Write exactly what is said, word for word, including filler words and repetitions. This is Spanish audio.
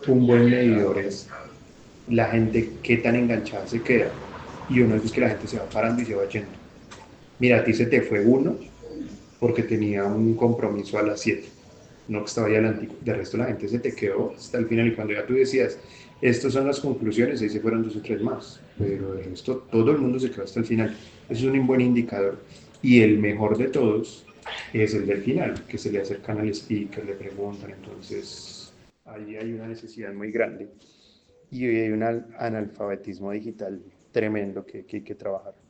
un buen medidor es la gente qué tan enganchada se queda. Y uno es que la gente se va parando y se va yendo. Mira, a ti se te fue uno porque tenía un compromiso a las siete, no que estaba ahí adelante. De resto la gente se te quedó hasta el final y cuando ya tú decías, estas son las conclusiones, ahí se fueron dos o tres más, pero de resto todo el mundo se quedó hasta el final. Eso es un buen indicador. Y el mejor de todos es el del final, que se le acercan al speaker, le preguntan, entonces ahí hay una necesidad muy grande y hoy hay un analfabetismo digital tremendo que, que hay que trabajar.